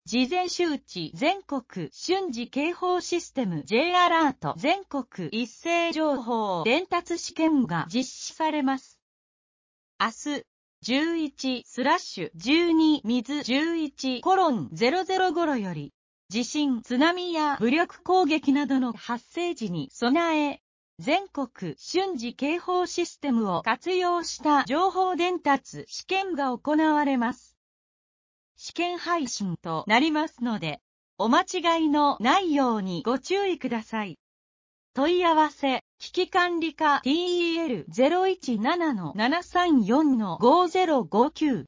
事前周知全国瞬時警報システム J アラート全国一斉情報伝達試験が実施されます。明日、11/12水11:00頃より、地震、津波や武力攻撃などの発生時に備え、全国瞬時警報システムを活用した情報伝達試験が行われます。試験配信となりますので、お間違いのないようにご注意ください。問い合わせ、危機管理課 TEL017-734-5059